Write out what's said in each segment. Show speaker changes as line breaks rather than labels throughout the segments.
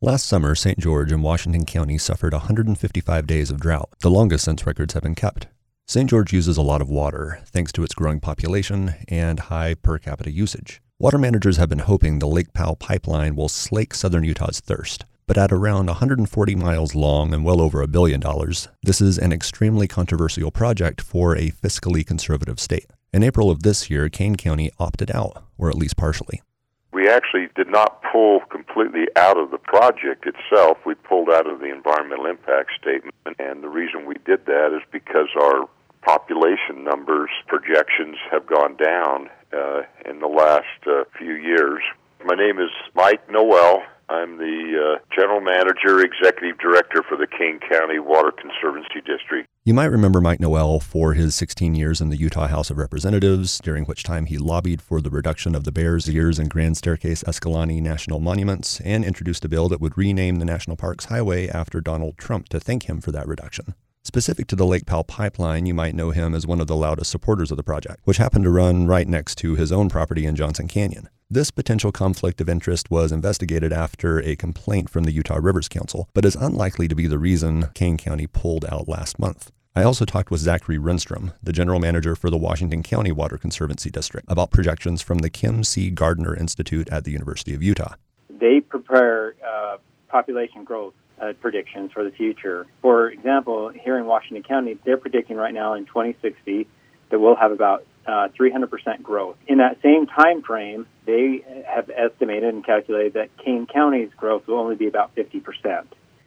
Last summer, St. George in Washington County suffered 155 days of drought, the longest since records have been kept. St. George uses a lot of water, thanks to its growing population and high per capita usage. Water managers have been hoping the Lake Powell pipeline will slake southern Utah's thirst. But at around 140 miles long and well over $1 billion, this is an extremely controversial project for a fiscally conservative state. In April of this year, Kane County opted out, or at least partially.
We actually did not pull completely out of the project itself. We pulled out of the environmental impact statement, and the reason we did that is because our population numbers projections have gone down in the last few years. My name is Mike Noel. I'm the General Manager, Executive Director for the Kane County Water Conservancy District.
You might remember Mike Noel for his 16 years in the Utah House of Representatives, during which time he lobbied for the reduction of the Bears Ears and Grand Staircase Escalante national monuments and introduced a bill that would rename the National Parks Highway after Donald Trump to thank him for that reduction. Specific to the Lake Powell pipeline, you might know him as one of the loudest supporters of the project, which happened to run right next to his own property in Johnson Canyon. This potential conflict of interest was investigated after a complaint from the Utah Rivers Council, but is unlikely to be the reason Kane County pulled out last month. I also talked with Zachary Renstrom, the general manager for the Washington County Water Conservancy District, about projections from the Kim C. Gardner Institute at the University of Utah.
They prepare population growth predictions for the future. For example, here in Washington County, they're predicting right now in 2060 that we'll have about 300% growth. In that same time frame, they have estimated and calculated that Kane County's growth will only be about 50%.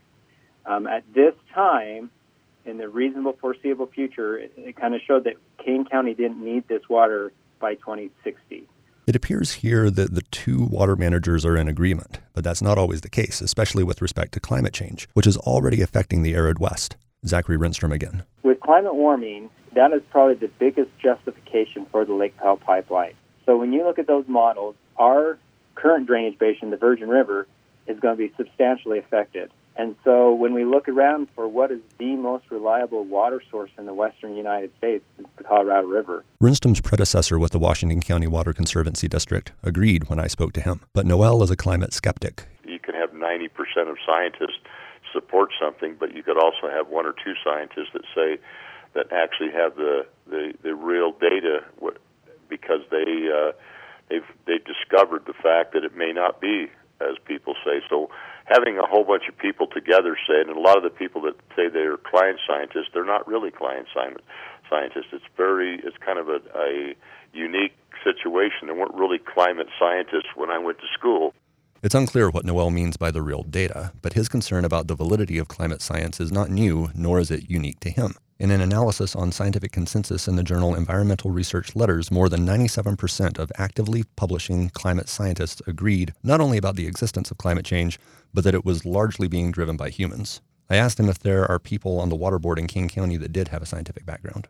At this time, in the reasonable foreseeable future, it kind of showed that Kane County didn't need this water by 2060.
It appears here that the two water managers are in agreement, but that's not always the case, especially with respect to climate change, which is already affecting the arid West. Zachary Renstrom again.
With climate warming, that is probably the biggest justification for the Lake Powell pipeline. So when you look at those models, our current drainage basin, the Virgin River, is going to be substantially affected. And so when we look around for what is the most reliable water source in the western United States, it's the Colorado River.
Renstrom's predecessor with the Washington County Water Conservancy District agreed when I spoke to him. But Noel is a climate skeptic.
You can have 90% of scientists support something, but you could also have one or two scientists that say that actually have the real data because they discovered the fact that it may not be as people say. So having a whole bunch of people together say it, and a lot of the people that say they're climate scientists, they're not really climate scientists. It's kind of a unique situation. They weren't really climate scientists when I went to school.
It's unclear what Noel means by the real data, but his concern about the validity of climate science is not new, nor is it unique to him. In an analysis on scientific consensus in the journal Environmental Research Letters, more than 97% of actively publishing climate scientists agreed not only about the existence of climate change, but that it was largely being driven by humans. I asked him if there are people on the water board in Kane County that did have a scientific background.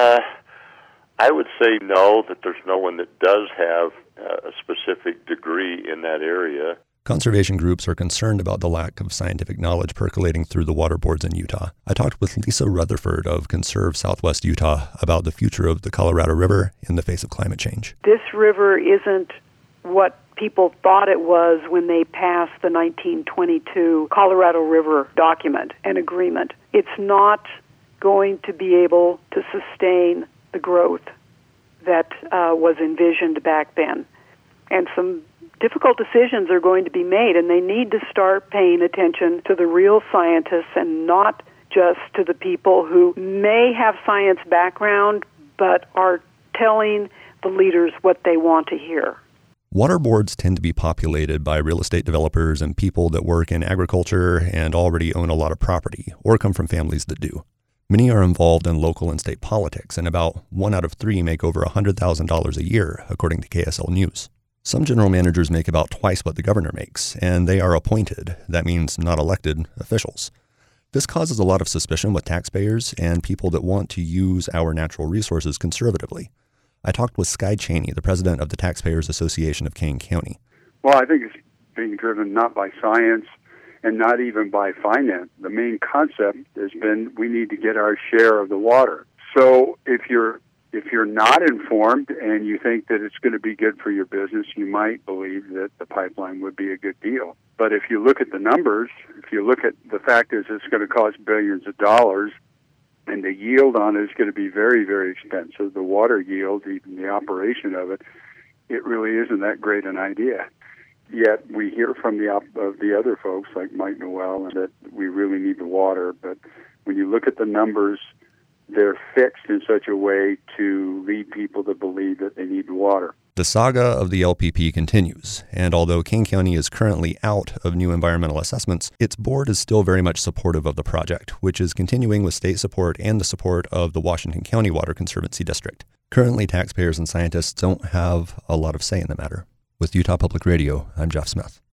I would say no, that there's no one that does have a specific degree in that area.
Conservation groups are concerned about the lack of scientific knowledge percolating through the water boards in Utah. I talked with Lisa Rutherford of Conserve Southwest Utah about the future of the Colorado River in the face of climate change.
This river isn't what people thought it was when they passed the 1922 Colorado River document and agreement. It's not going to be able to sustain the growth that was envisioned back then. And some difficult decisions are going to be made, and they need to start paying attention to the real scientists and not just to the people who may have science background but are telling the leaders what they want to hear.
Water boards tend to be populated by real estate developers and people that work in agriculture and already own a lot of property or come from families that do. Many are involved in local and state politics, and about 1 out of 3 make over $100,000 a year, according to KSL News. Some general managers make about twice what the governor makes, and they are appointed, that means not elected, officials. This causes a lot of suspicion with taxpayers and people that want to use our natural resources conservatively. I talked with Sky Cheney, the president of the Taxpayers Association of Kane County.
Well, I think it's being driven not by science and not even by finance. The main concept has been we need to get our share of the water. So if you're not informed and you think that it's going to be good for your business, you might believe that the pipeline would be a good deal. But if you look at the numbers, if you look at the fact is it's going to cost billions of dollars, and the yield on it is going to be very, very expensive, the water yield, even the operation of it, it really isn't that great an idea. Yet we hear from the other folks like Mike Noel that we really need the water. But when you look at the numbers, they're fixed in such a way to lead people to believe that they need the water.
The saga of the LPP continues, and although Kane County is currently out of new environmental assessments, its board is still very much supportive of the project, which is continuing with state support and the support of the Washington County Water Conservancy District. Currently, taxpayers and scientists don't have a lot of say in the matter. With Utah Public Radio, I'm Jeff Smith.